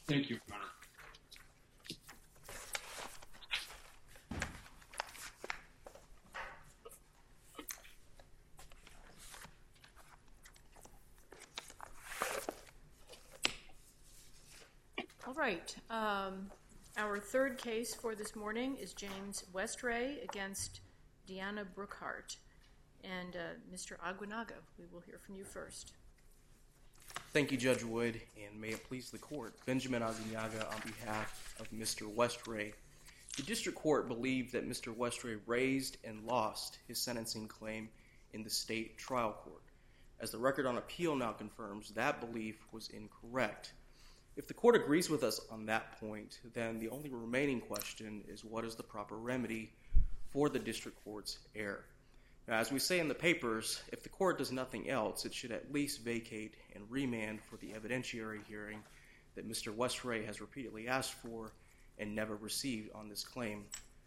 Thank you, Your Honor. All right. Our third case for this morning is James Westray against Deanna Brookhart. And Mr. Aguinaga, we will hear from you first. Thank you, Judge Wood, and may it please the court. Benjamin Aguinaga on behalf of Mr. Westray. The district court believed that Mr. Westray raised and lost his sentencing claim in the state trial court. As the record on appeal now confirms, that belief was incorrect. If the court agrees with us on that point, then the only remaining question is what is the proper remedy for the district court's error. Now, as we say in the papers, if the court does nothing else, it should at least vacate and remand for the evidentiary hearing that Mr. Westray has repeatedly asked for and never received on this claim.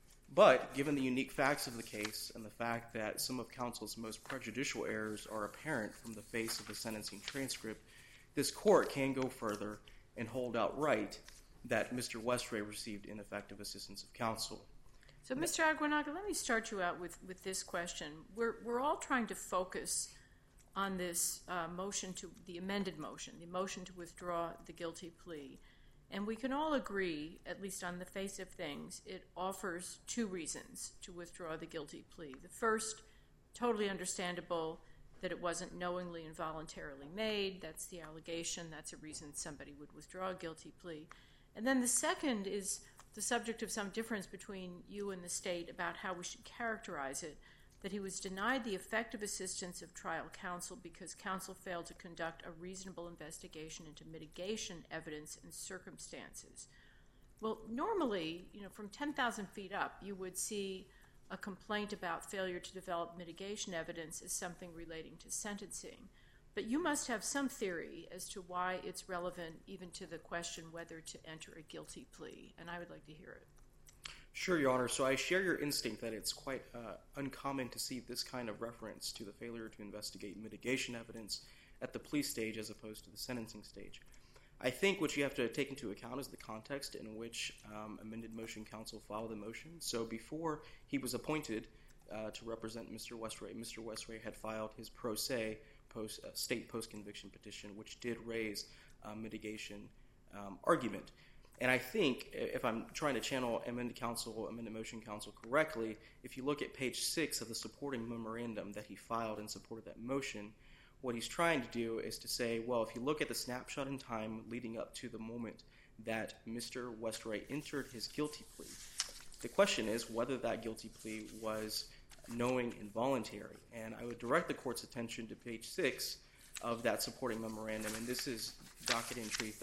But given the unique facts of the case and the fact that some of counsel's most prejudicial errors are apparent from the face of the sentencing transcript, this court can go further and hold outright that Mr. Westray received ineffective assistance of counsel. So, Mr. Aguinaga, let me start you out with this question. We're all trying to focus on this motion to the amended motion, the motion to withdraw the guilty plea. And we can all agree, at least on the face of things, it offers two reasons to withdraw the guilty plea. The first, totally understandable, that it wasn't knowingly and voluntarily made. That's the allegation. That's a reason somebody would withdraw a guilty plea. And then the second is the subject of some difference between you and the state about how we should characterize it, that he was denied the effective assistance of trial counsel because counsel failed to conduct a reasonable investigation into mitigation evidence and circumstances. Well, normally, from 10,000 feet up, you would see a complaint about failure to develop mitigation evidence as something relating to sentencing. But you must have some theory as to why it's relevant even to the question whether to enter a guilty plea, and I would like to hear it. Sure, Your Honor. So I share your instinct that it's quite uncommon to see this kind of reference to the failure to investigate mitigation evidence at the plea stage as opposed to the sentencing stage. I think what you have to take into account is the context in which amended motion counsel filed the motion. So before he was appointed to represent Mr. Westray had filed his pro se state post-conviction petition, which did raise mitigation argument. And I think, if I'm trying to channel amended motion counsel correctly, if you look at page 6 of the supporting memorandum that he filed in support of that motion, what he's trying to do is to say, well, if you look at the snapshot in time leading up to the moment that Mr. Westray entered his guilty plea, the question is whether that guilty plea was knowing and voluntary. And I would direct the court's attention to page 6 of that supporting memorandum, and this is docket entry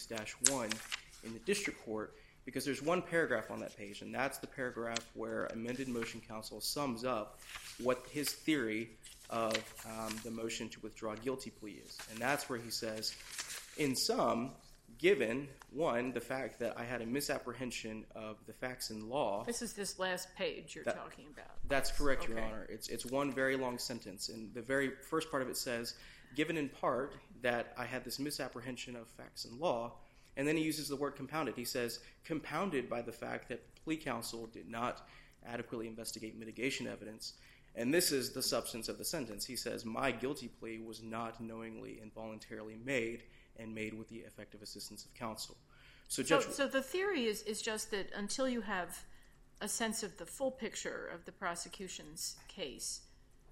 36-1 in the district court, because there's one paragraph on that page, and that's the paragraph where amended motion counsel sums up what his theory of the motion to withdraw guilty plea is. And that's where he says, in sum, given, one, the fact that I had a misapprehension of the facts in law. This is this last page you're talking about. That's correct, Okay. Your Honor. It's one very long sentence. And the very first part of it says, given in part that I had this misapprehension of facts in law, and then he uses the word compounded. He says, compounded by the fact that plea counsel did not adequately investigate mitigation evidence. And this is the substance of the sentence. He says, my guilty plea was not knowingly and voluntarily made, and made with the effective assistance of counsel. So the theory is just that until you have a sense of the full picture of the prosecution's case,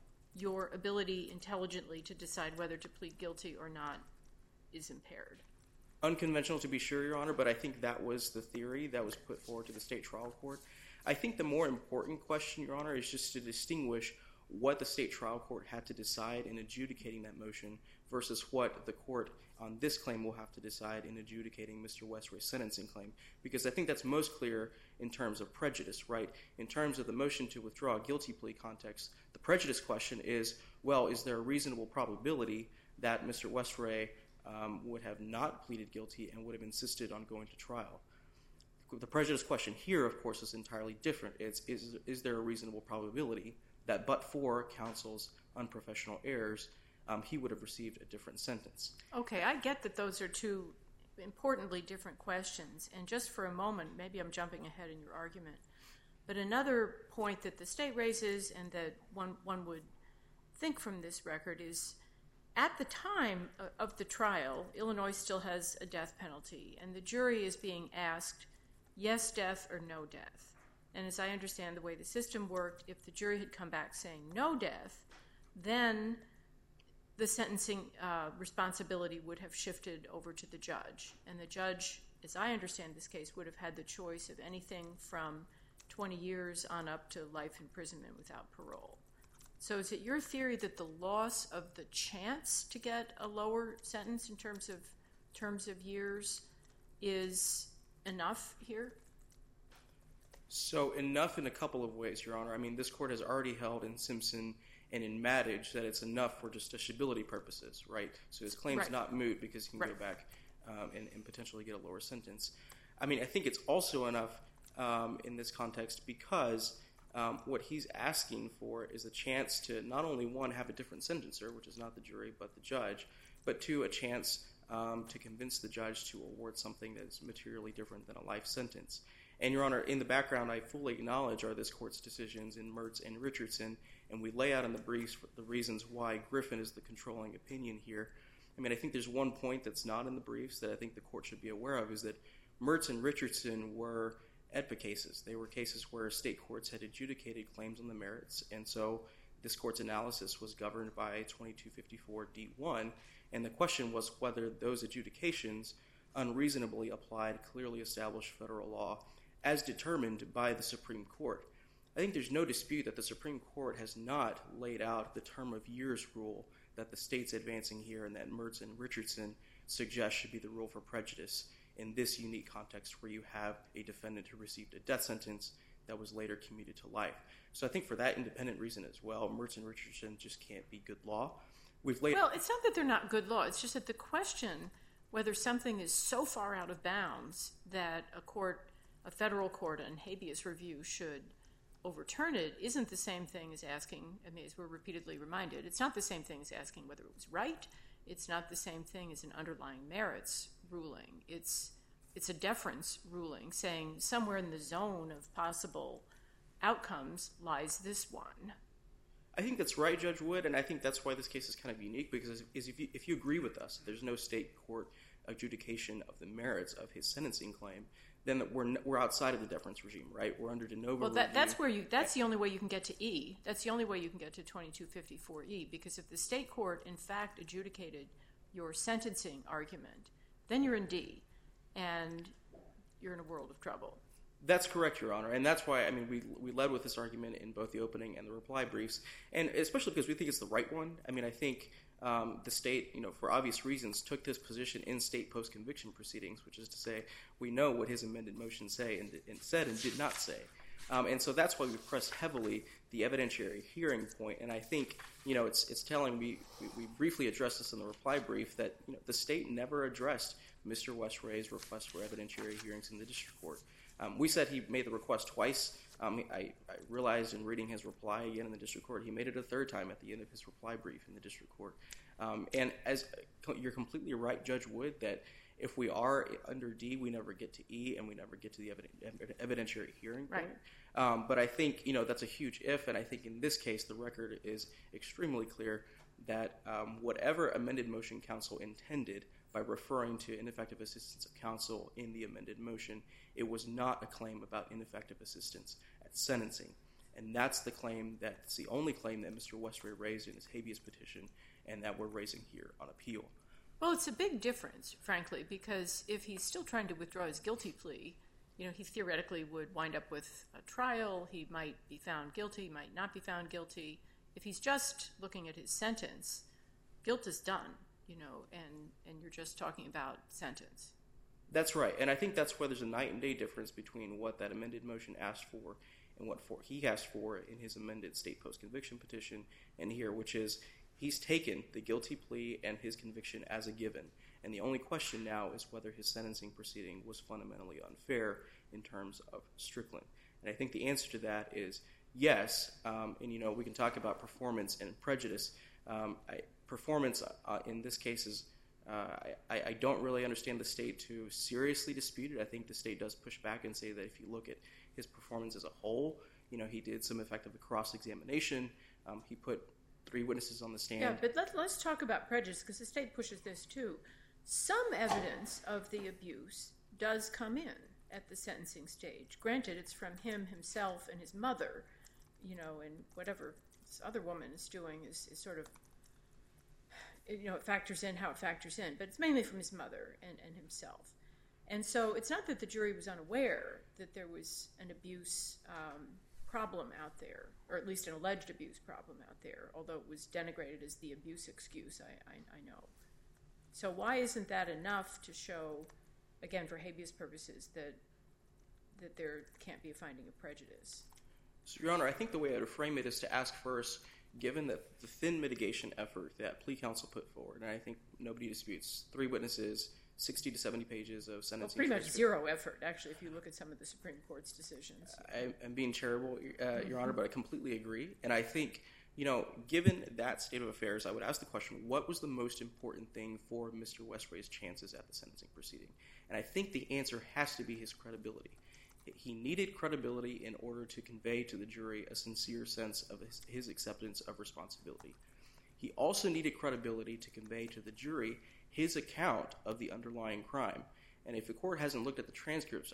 your ability intelligently to decide whether to plead guilty or not is impaired. Unconventional, to be sure, Your Honor, but I think that was the theory that was put forward to the state trial court. I think the more important question, Your Honor, is just to distinguish what the state trial court had to decide in adjudicating that motion versus what the court on this claim will have to decide in adjudicating Mr. Westray's sentencing claim. Because I think that's most clear in terms of prejudice, right? In terms of the motion to withdraw a guilty plea context, the prejudice question is, well, is there a reasonable probability that Mr. Westray would have not pleaded guilty and would have insisted on going to trial? The prejudice question here, of course, is entirely different. Is there a reasonable probability that but for counsel's unprofessional errors, he would have received a different sentence? Okay, I get that those are two importantly different questions. And just for a moment, maybe I'm jumping ahead in your argument, but another point that the state raises and that one would think from this record is at the time of the trial, Illinois still has a death penalty, and the jury is being asked, yes, death or no death. And as I understand the way the system worked, if the jury had come back saying no death, then the sentencing responsibility would have shifted over to the judge. And the judge, as I understand this case, would have had the choice of anything from 20 years on up to life imprisonment without parole. So is it your theory that the loss of the chance to get a lower sentence in terms of years is enough here? So enough in a couple of ways, Your Honor. I mean, this court has already held in Simpson and in Maddage that it's enough for justiciability purposes, right? So his claim's not moot because he can go back and potentially get a lower sentence. I mean, I think it's also enough in this context because what he's asking for is a chance to not only, one, have a different sentencer, which is not the jury but the judge, but two, a chance to convince the judge to award something that is materially different than a life sentence. And, Your Honor, in the background, I fully acknowledge are this court's decisions in Mertz and Richardson, and we lay out in the briefs the reasons why Griffin is the controlling opinion here. I mean, I think there's one point that's not in the briefs that I think the court should be aware of is that Mertz and Richardson were AEDPA cases. They were cases where state courts had adjudicated claims on the merits, and so this court's analysis was governed by 2254 D1, and the question was whether those adjudications unreasonably applied clearly established federal law as determined by the Supreme Court. I think there's no dispute that the Supreme Court has not laid out the term of years rule that the state's advancing here and that Mertz and Richardson suggest should be the rule for prejudice in this unique context where you have a defendant who received a death sentence that was later commuted to life. So I think for that independent reason as well, Mertz and Richardson just can't be good law. Well, it's not that they're not good law. It's just that the question whether something is so far out of bounds that a federal court on habeas review should overturn it isn't the same thing as asking, I mean, as we're repeatedly reminded, it's not the same thing as asking whether it was right. It's not the same thing as an underlying merits ruling. It's a deference ruling saying somewhere in the zone of possible outcomes lies this one. I think that's right, Judge Wood, and I think that's why this case is kind of unique because if you agree with us, there's no state court adjudication of the merits of his sentencing claim, then we're outside of the deference regime, right? We're under de novo review. That's the only way you can get to E. That's the only way you can get to 2254E, because if the state court in fact adjudicated your sentencing argument, then you're in D, and you're in a world of trouble. That's correct, Your Honor, and that's why, I mean, we led with this argument in both the opening and the reply briefs, and especially because we think it's the right one. I mean, I think the state, for obvious reasons, took this position in state post-conviction proceedings, which is to say we know what his amended motion said and did not say. And so that's why we pressed heavily the evidentiary hearing point, and I think, it's telling we briefly addressed this in the reply brief that, the state never addressed Mr. Westray's request for evidentiary hearings in the district court. We said he made the request twice. I realized in reading his reply again in the district court, he made it a third time at the end of his reply brief in the district court. And as you're completely right, Judge Wood, that if we are under D, we never get to E, and we never get to the evidentiary hearing point. Right. But I think, that's a huge if, and I think in this case the record is extremely clear that whatever amended motion counsel intended by referring to ineffective assistance of counsel in the amended motion, it was not a claim about ineffective assistance at sentencing. And that's the only claim that Mr. Westray raised in his habeas petition and that we're raising here on appeal. Well, it's a big difference, frankly, because if he's still trying to withdraw his guilty plea, he theoretically would wind up with a trial. He might be found guilty, might not be found guilty. If he's just looking at his sentence, guilt is done. And you're just talking about sentence. That's right, and I think that's where there's a night and day difference between what that amended motion asked for and what he asked for in his amended state post-conviction petition and here, which is he's taken the guilty plea and his conviction as a given, and the only question now is whether his sentencing proceeding was fundamentally unfair in terms of Strickland. And I think the answer to that is yes, and we can talk about performance and prejudice. Performance in this case is I don't really understand the state to seriously dispute it. I think the state does push back and say that if you look at his performance as a whole, he did some effective cross-examination. He put 3 witnesses on the stand. Yeah, but let's talk about prejudice, because the state pushes this too. Some evidence of the abuse does come in at the sentencing stage. Granted, it's from him himself and his mother, and whatever this other woman is doing is sort of, it factors in how it factors in, but it's mainly from his mother and himself. And so it's not that the jury was unaware that there was an abuse problem out there, or at least an alleged abuse problem out there, although it was denigrated as the abuse excuse, I know. So why isn't that enough to show, again, for habeas purposes, that there can't be a finding of prejudice? So, Your Honor, I think the way I would frame it is to ask first, given that the thin mitigation effort that plea counsel put forward, and I think nobody disputes, 3 witnesses, 60 to 70 pages of sentencing. Well, pretty much zero effort, actually, if you look at some of the Supreme Court's decisions. I'm being charitable, Your Honor, but I completely agree. And I think, given that state of affairs, I would ask the question, what was the most important thing for Mr. Westre's chances at the sentencing proceeding? And I think the answer has to be his credibility. He needed credibility in order to convey to the jury a sincere sense of his acceptance of responsibility. He also needed credibility to convey to the jury his account of the underlying crime. And if the court hasn't looked at the transcripts,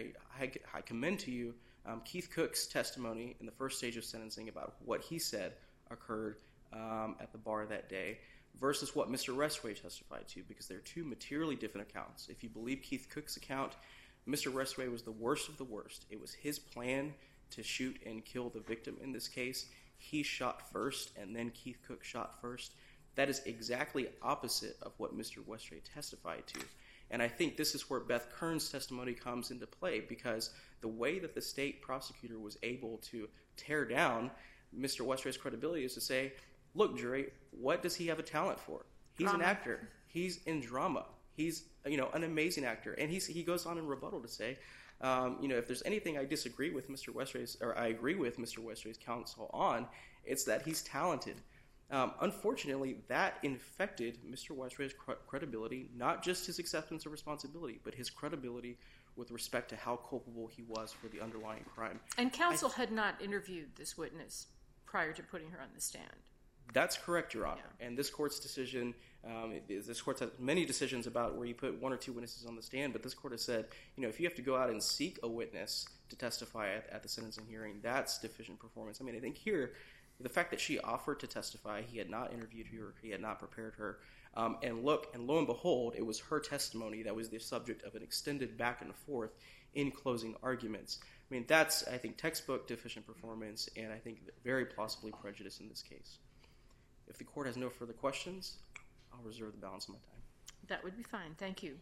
I commend to you Keith Cook's testimony in the first stage of sentencing about what he said occurred at the bar that day versus what Mr. Westre testified to, because they're 2 materially different accounts. If you believe Keith Cook's account, Mr. Westre was the worst of the worst. It was his plan to shoot and kill the victim in this case. He shot first, and then Keith Cook shot first. That is exactly opposite of what Mr. Westre testified to. And I think this is where Beth Kern's testimony comes into play, because the way that the state prosecutor was able to tear down Mr. Westre's credibility is to say, look, jury, what does he have a talent for? He's an actor. He's in drama. He's an amazing actor. And he goes on in rebuttal to say, if there's anything I disagree with Mr. Westre's, or I agree with Mr. Westre's counsel on, it's that he's talented. Unfortunately, that infected Mr. Westre's credibility, not just his acceptance of responsibility, but his credibility with respect to how culpable he was for the underlying crime. And counsel had not interviewed this witness prior to putting her on the stand. That's correct, Your Honor. Yeah. And this court's decision, this court has many decisions about where you put 1 or 2 witnesses on the stand, but this court has said, if you have to go out and seek a witness to testify at the sentencing hearing, that's deficient performance. I think here, the fact that she offered to testify, he had not interviewed her, he had not prepared her, and lo and behold, it was her testimony that was the subject of an extended back and forth in closing arguments. That's, I think, textbook deficient performance, and I think very plausibly prejudice in this case. If the court has no further questions, I'll reserve the balance of my time. That would be fine. Thank you.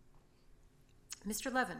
Mr. Levin.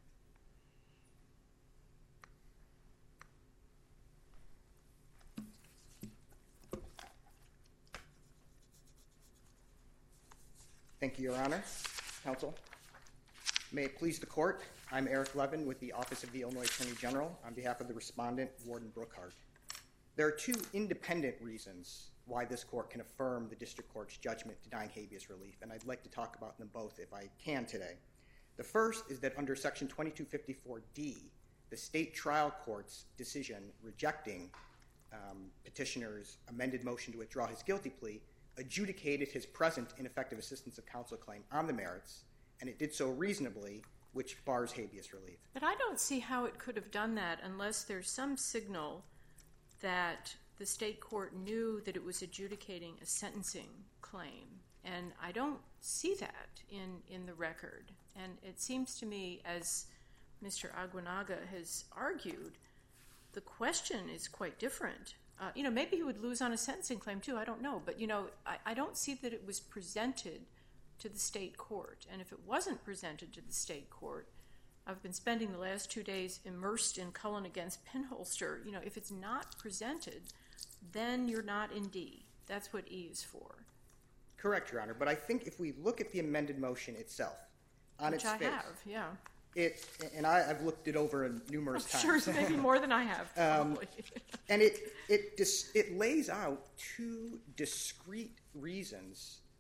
Thank you, Your Honor. Counsel. May it please the court, I'm Eric Levin with the Office of the Illinois Attorney General on behalf of the respondent, Warden Brookhart. There are 2 independent reasons why this court can affirm the district court's judgment denying habeas relief, and I'd like to talk about them both if I can today. The first is that under Section 2254D, the state trial court's decision rejecting petitioner's amended motion to withdraw his guilty plea adjudicated his present ineffective assistance of counsel claim on the merits, and it did so reasonably, which bars habeas relief. But I don't see how it could have done that unless there's some signal that the state court knew that it was adjudicating a sentencing claim, and I don't see that in the record. And it seems to me, as Mr. Aguinaga has argued, the question is quite different. Maybe he would lose on a sentencing claim too, I don't know. But, I don't see that it was presented to the state court. And if it wasn't presented to the state court, I've been spending the last 2 days immersed in Cullen against Penholster. If it's not presented, then you're not in D. That's what E is for. Correct, Your Honor. But I think if we look at the amended motion itself, on its face. Which I have, yeah. I've looked it over numerous times. Sure, maybe more than I have, probably. And it lays out 2 discrete reasons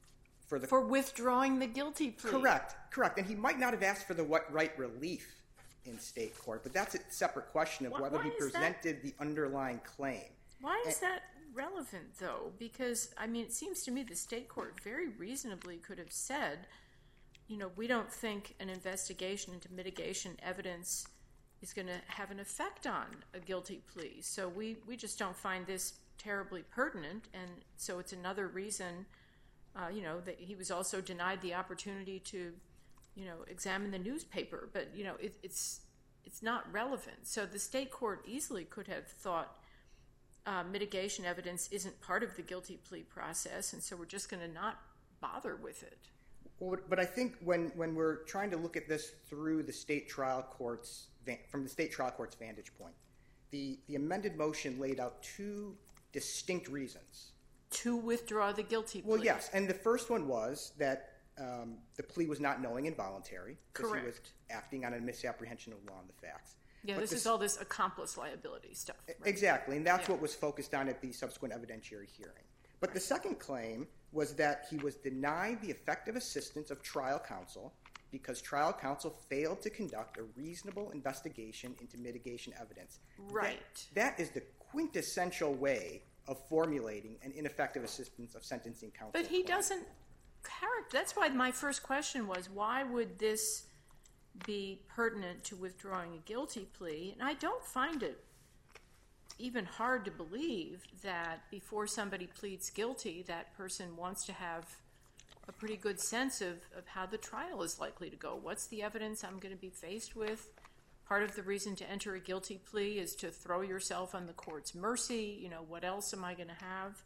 For withdrawing the guilty plea. Correct. And he might not have asked for the right relief in state court, but that's a separate question of whether he presented the underlying claim. Why is that relevant, though? Because, I mean, it seems to me the state court very reasonably could have said, you know, we don't think an investigation into mitigation evidence is going to have an effect on a guilty plea. So we just don't find this terribly pertinent, and so it's another reason, you know, that he was also denied the opportunity to, you know, examine the newspaper. But, you know, it's not relevant. So the state court easily could have thought mitigation evidence isn't part of the guilty plea process, and so we're just going to not bother with it. Well, but I think when we're trying to look at this through the state trial court's from the state trial court's vantage point, the amended motion laid out two distinct reasons to withdraw the guilty plea. Well, yes, and the first one was that the plea was not knowing and voluntary because he was acting on a misapprehension of law and the facts. Yeah, this is all this accomplice liability stuff. Right? Exactly, and that's what was focused on at the subsequent evidentiary hearing. But the second claim was that he was denied the effective assistance of trial counsel because trial counsel failed to conduct a reasonable investigation into mitigation evidence. Right. That is the quintessential way of formulating an ineffective assistance of sentencing counsel. But he doesn't that's why my first question was, why would this be pertinent to withdrawing a guilty plea? And I don't find it even hard to believe that before somebody pleads guilty, that person wants to have a pretty good sense of how the trial is likely to go. What's the evidence I'm going to be faced with? Part of the reason to enter a guilty plea is to throw yourself on the court's mercy. You know, what else am I going to have?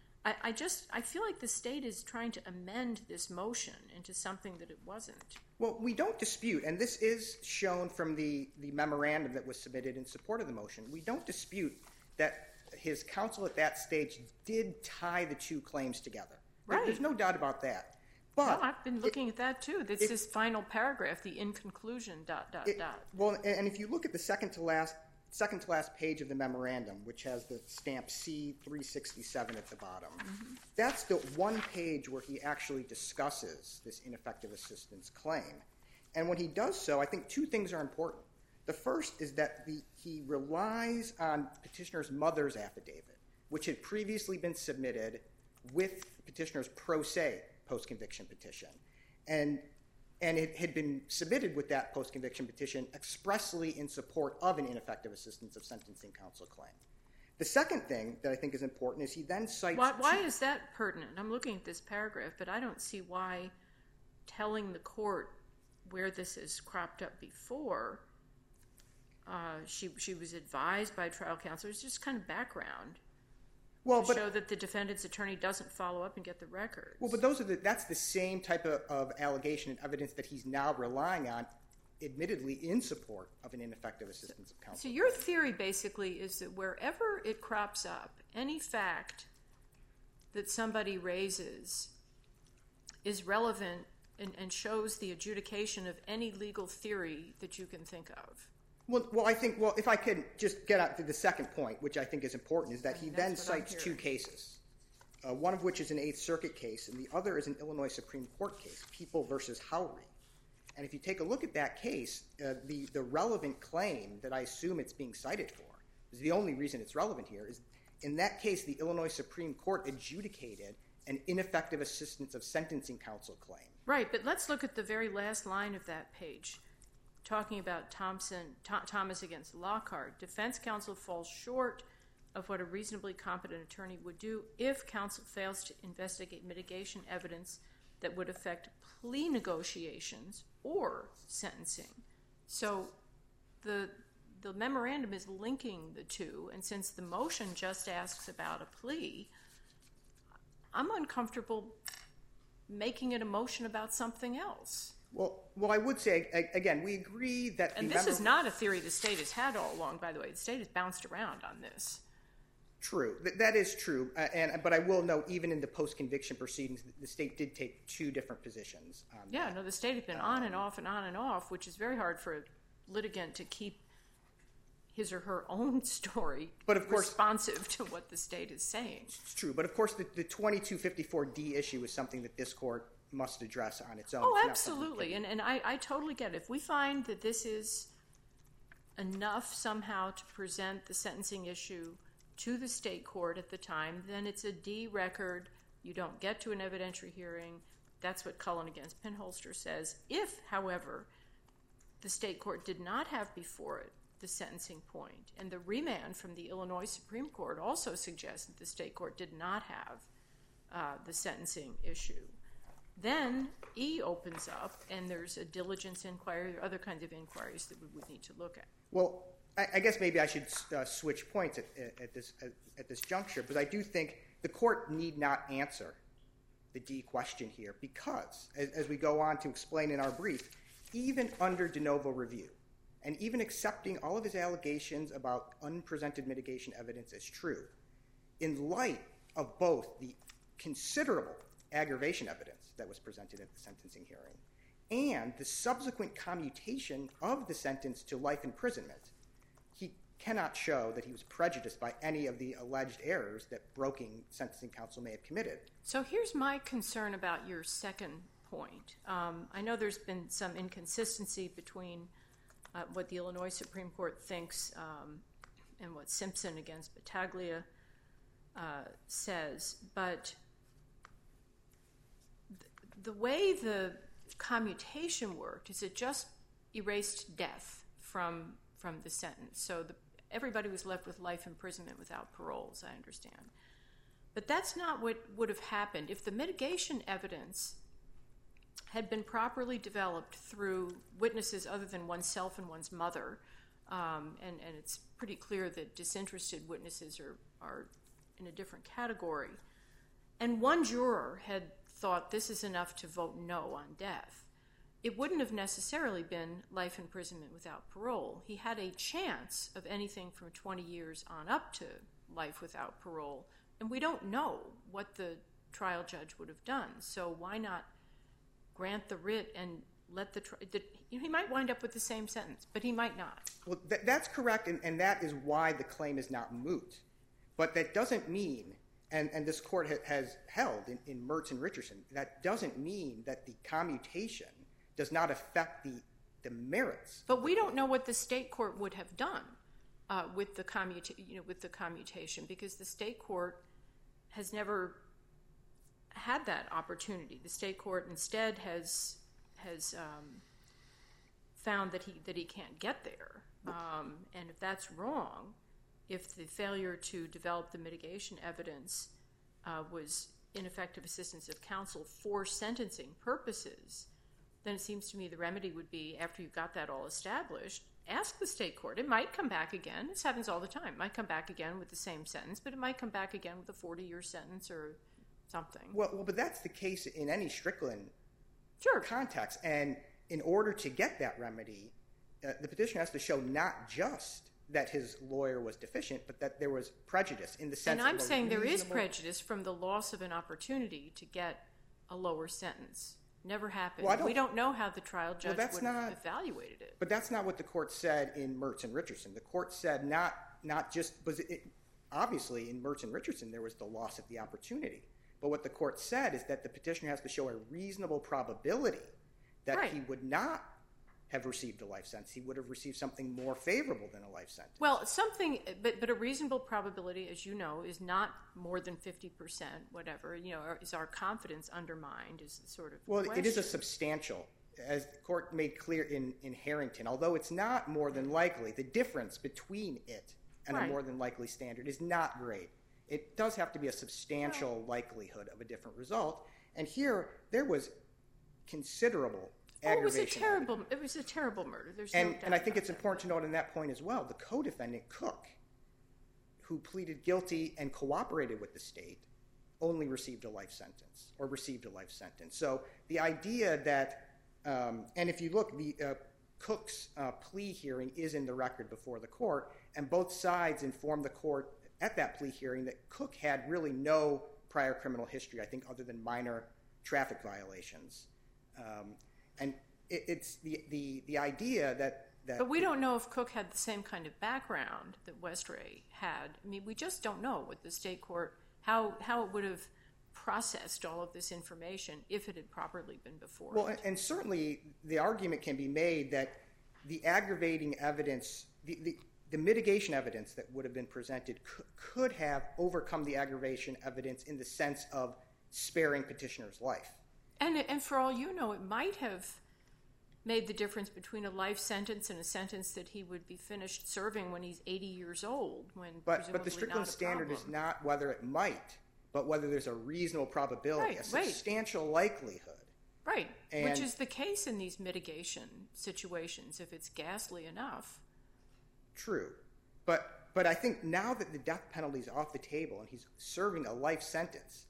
I feel like the state is trying to amend this motion into something that it wasn't. Well, we don't dispute, and this is shown from the memorandum that was submitted in support of the motion. We don't dispute that his counsel at that stage did tie the two claims together. Right. There's no doubt about that. But no, I've been looking at that too. This is final paragraph, the in conclusion, ... Well, and if you look at the second to last page of the memorandum, which has the stamp C367 at the bottom, that's the one page where he actually discusses this ineffective assistance claim. And when he does so, I think two things are important. The first is that he relies on petitioner's mother's affidavit, which had previously been submitted with petitioner's pro se post-conviction petition. And it had been submitted with that post-conviction petition expressly in support of an ineffective assistance of sentencing counsel claim. The second thing that I think is important is he then cites... Why is that pertinent? I'm looking at this paragraph, but I don't see why telling the court where this has cropped up before, she was advised by trial counsel. It's just kind of background. To show that the defendant's attorney doesn't follow up and get the records. Well, but that's the same type of allegation and evidence that he's now relying on, admittedly in support of an ineffective assistance of counsel. So your theory basically is that wherever it crops up, any fact that somebody raises is relevant and shows the adjudication of any legal theory that you can think of. Well, I think, if I could just get out to the second point, which I think is important, is that he then cites two cases, one of which is an Eighth Circuit case, and the other is an Illinois Supreme Court case, People v. Howry. And if you take a look at that case, the relevant claim that I assume it's being cited for, is the only reason it's relevant here, is in that case, the Illinois Supreme Court adjudicated an ineffective assistance of sentencing counsel claim. Right, but let's look at the very last line of that page. Talking about Thomas against Lockhart, defense counsel falls short of what a reasonably competent attorney would do if counsel fails to investigate mitigation evidence that would affect plea negotiations or sentencing. So the memorandum is linking the two, and since the motion just asks about a plea, I'm uncomfortable making it a motion about something else. Well, I would say, again, we agree that... And this is not a theory the state has had all along, by the way. The state has bounced around on this. True. That is true. But I will note, even in the post-conviction proceedings, the state did take two different positions. The state has been on and off and on and off, which is very hard for a litigant to keep his or her own story responsive to what the state is saying. It's true. But, of course, the 2254D issue is something that this court must address on its own. Oh, It's not something absolutely. that And I totally get it. If we find that this is enough somehow to present the sentencing issue to the state court at the time, then it's a D record. You don't get to an evidentiary hearing. That's what Cullen against Penholster says. If, however, the state court did not have before it the sentencing point, and the remand from the Illinois Supreme Court also suggests that the state court did not have the sentencing issue, then E opens up, and there's a diligence inquiry or other kinds of inquiries that we would need to look at. Well, I guess maybe I should switch points at this juncture, because I do think the court need not answer the D question here, because, as we go on to explain in our brief, even under de novo review, and even accepting all of his allegations about unpresented mitigation evidence as true, in light of both the considerable aggravation evidence that was presented at the sentencing hearing and the subsequent commutation of the sentence to life imprisonment, he cannot show that he was prejudiced by any of the alleged errors that Broking Sentencing Counsel may have committed. So here's my concern about your second point. I know there's been some inconsistency between what the Illinois Supreme Court thinks and what Simpson against Battaglia says, but the way the commutation worked is it just erased death from the sentence. So everybody was left with life imprisonment without parole, as I understand. But that's not what would have happened if the mitigation evidence had been properly developed through witnesses other than oneself and one's mother, and it's pretty clear that disinterested witnesses are in a different category. And one juror had thought this is enough to vote no on death. It wouldn't have necessarily been life imprisonment without parole. He had a chance of anything from 20 years on up to life without parole, and we don't know what the trial judge would have done. So why not grant the writ and let he might wind up with the same sentence, but he might not. Well, that's correct, and that is why the claim is not moot. But that doesn't mean, and this court has held in Mertz and Richardson, that doesn't mean that the commutation does not affect the merits. But we don't know what the state court would have done with the commutation, because the state court has never had that opportunity. The state court instead has found that he can't get there. And if that's wrong, if the failure to develop the mitigation evidence was ineffective assistance of counsel for sentencing purposes, then it seems to me the remedy would be, after you've got that all established, ask the state court. It might come back again. This happens all the time. It might come back again with the same sentence, but it might come back again with a 40-year sentence or something. Well, but that's the case in any Strickland Sure. context. And in order to get that remedy, the petitioner has to show not just that his lawyer was deficient, but that there was prejudice in the sense of And I'm saying there is reasonable... prejudice from the loss of an opportunity to get a lower sentence. Never happened. Well, we don't know how the trial judge would have not... evaluated it. But that's not what the court said in Mertz and Richardson. The court said not just... obviously, in Mertz and Richardson, there was the loss of the opportunity. But what the court said is that the petitioner has to show a reasonable probability that Right. he would not have received a life sentence. He would have received something more favorable than a life sentence. Well, but a reasonable probability, as you know, is not more than 50%, whatever. Is our confidence undermined is the sort of Well, question. it is a substantial, as the court made clear in Harrington, although it's not more than likely, the difference between it and Right. a more than likely standard is not great. It does have to be a substantial likelihood of a different result. And here, there was considerable aggravation. It was a terrible murder. There's And no doubt I think about it's important to note on that point as well, the co-defendant, Cook, who pleaded guilty and cooperated with the state, only received a life sentence. So the idea that, and if you look, Cook's plea hearing is in the record before the court, and both sides informed the court at that plea hearing that Cook had really no prior criminal history, I think, other than minor traffic violations. And it's the idea that... But we don't know if Cook had the same kind of background that Westray had. I mean, we just don't know what the state court, how it would have processed all of this information if it had properly been before Well, it. and certainly the argument can be made that the aggravating evidence, the mitigation evidence that would have been presented could have overcome the aggravation evidence in the sense of sparing petitioner's life. And for all you know, it might have made the difference between a life sentence and a sentence that he would be finished serving when he's 80 years old. But the Strickland standard is not whether it might, but whether there's a reasonable probability, a substantial likelihood. Right, which is the case in these mitigation situations, if it's ghastly enough. True. But I think now that the death penalty is off the table and he's serving a life sentence,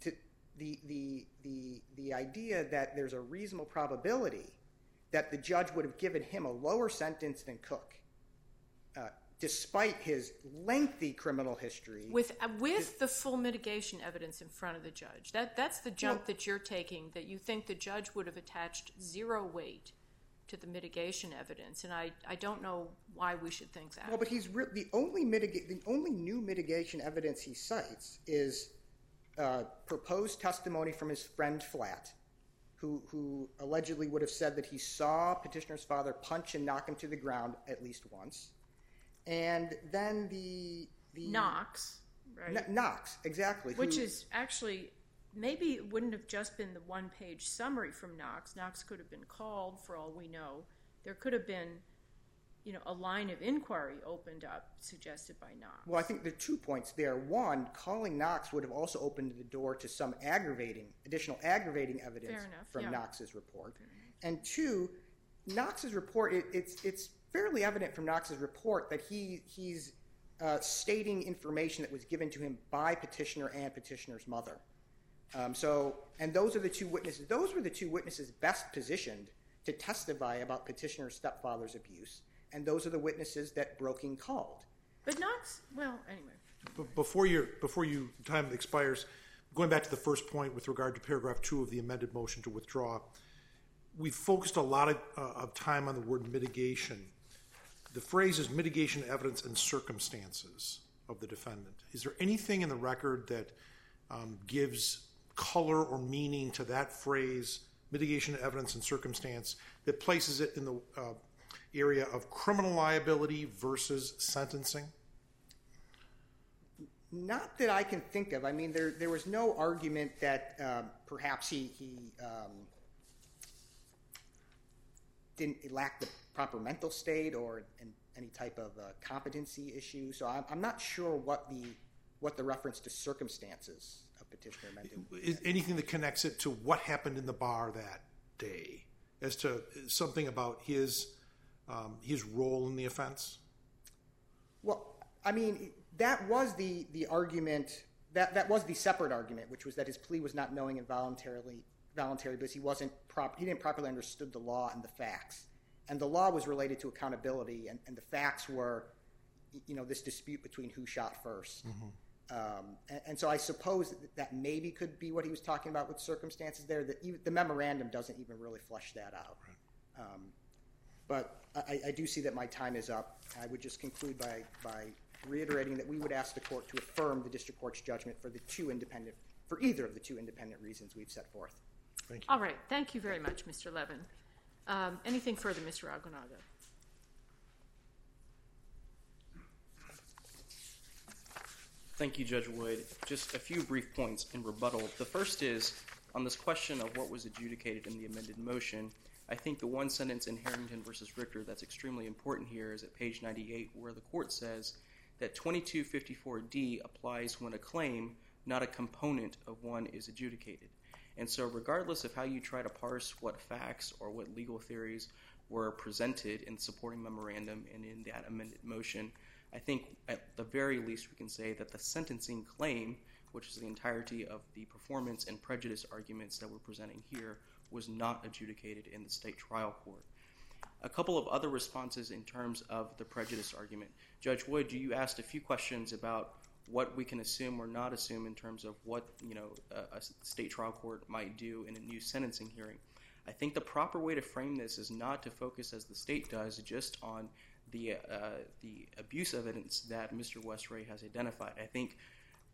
the idea that there's a reasonable probability that the judge would have given him a lower sentence than Cook, despite his lengthy criminal history. With the full mitigation evidence in front of the judge. That's the jump that you're taking, that you think the judge would have attached zero weight to the mitigation evidence, and I don't know why we should think that. Well, but the only new mitigation evidence he cites is proposed testimony from his friend Flatt, who allegedly would have said that he saw petitioner's father punch and knock him to the ground at least once. And then the Knox, right? Knox, exactly. Which is actually, maybe it wouldn't have just been the one-page summary from Knox. Knox could have been called, for all we know. There could have been, a line of inquiry opened up, suggested by Knox. Well, I think there are 2 points there. One, calling Knox would have also opened the door to some additional aggravating evidence from Knox's report. And two, Knox's report, it's fairly evident from Knox's report that he's stating information that was given to him by petitioner and petitioner's mother. And those are the two witnesses. Those were the two witnesses best positioned to testify about petitioner's stepfather's abuse. And those are the witnesses that Broking called. But Knox, well, anyway. Before your time expires, going back to the first point with regard to paragraph 2 of the amended motion to withdraw, we've focused a lot of time on the word mitigation. The phrase is mitigation evidence and circumstances of the defendant. Is there anything in the record that gives color or meaning to that phrase, mitigation evidence and circumstance, that places it in the area of criminal liability versus sentencing? Not that I can think of. I mean, there was no argument that perhaps he didn't lack the proper mental state or any type of competency issue. So I'm not sure what the reference to circumstances of petitioner meant. Is anything that connects it to what happened in the bar that day, as to something about his role in the offense? Well, I mean, that was the argument. That was the separate argument, which was that his plea was not knowing and voluntary because he didn't properly understood the law and the facts. And the law was related to accountability, and the facts were, this dispute between who shot first. Mm-hmm. And so I suppose that maybe could be what he was talking about with circumstances there. The memorandum doesn't even really flesh that out. Right. But I do see that my time is up. I would just conclude by reiterating that we would ask the court to affirm the district court's judgment for either of the two independent reasons we've set forth. Thank you. All right. Thank you very much, Mr. Levin. Anything further, Mr. Aguinaga? Thank you, Judge Wood. Just a few brief points in rebuttal. The first is, on this question of what was adjudicated in the amended motion, I think the one sentence in Harrington v. Richter that's extremely important here is at page 98, where the court says that 2254D applies when a claim, not a component of one, is adjudicated. And so regardless of how you try to parse what facts or what legal theories were presented in the supporting memorandum and in that amended motion, I think at the very least we can say that the sentencing claim, which is the entirety of the performance and prejudice arguments that we're presenting here, was not adjudicated in the state trial court. A couple of other responses in terms of the prejudice argument. Judge Wood, you asked a few questions about what we can assume or not assume in terms of what a state trial court might do in a new sentencing hearing. I think the proper way to frame this is not to focus, as the state does, just on the abuse evidence that Mr. Westray has identified. I think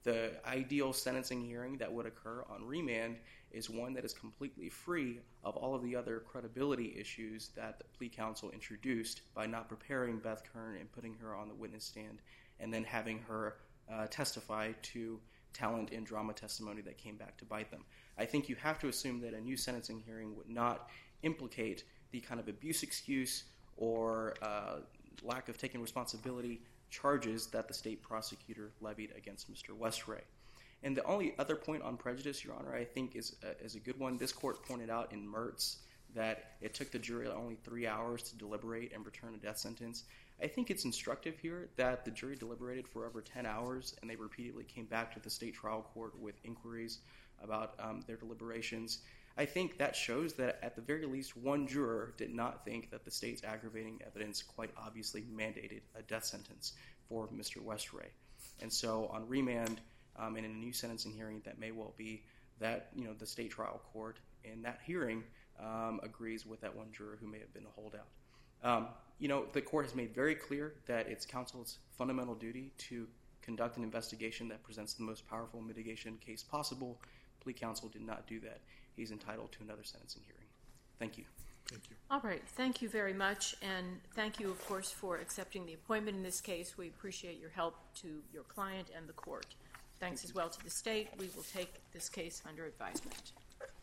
The ideal sentencing hearing that would occur on remand is one that is completely free of all of the other credibility issues that the plea counsel introduced by not preparing Beth Kern and putting her on the witness stand and then having her testify to talent and drama testimony that came back to bite them. I think you have to assume that a new sentencing hearing would not implicate the kind of abuse excuse or lack of taking responsibility charges that the state prosecutor levied against Mr. Westray. And the only other point on prejudice, Your Honor, I think is a good one. This court pointed out in Mertz that it took the jury only 3 hours to deliberate and return a death sentence. I think it's instructive here that the jury deliberated for over 10 hours and they repeatedly came back to the state trial court with inquiries about their deliberations. I think that shows that at the very least one juror did not think that the state's aggravating evidence quite obviously mandated a death sentence for Mr. Westray. And so on remand and in a new sentencing hearing, that may well be that the state trial court in that hearing agrees with that one juror who may have been a holdout. The court has made very clear that it's counsel's fundamental duty to conduct an investigation that presents the most powerful mitigation case possible. Plea counsel did not do that. He's entitled to another sentencing hearing. Thank you. Thank you. All right. Thank you very much. And thank you, of course, for accepting the appointment in this case. We appreciate your help to your client and the court. Thanks as well to the state. We will take this case under advisement.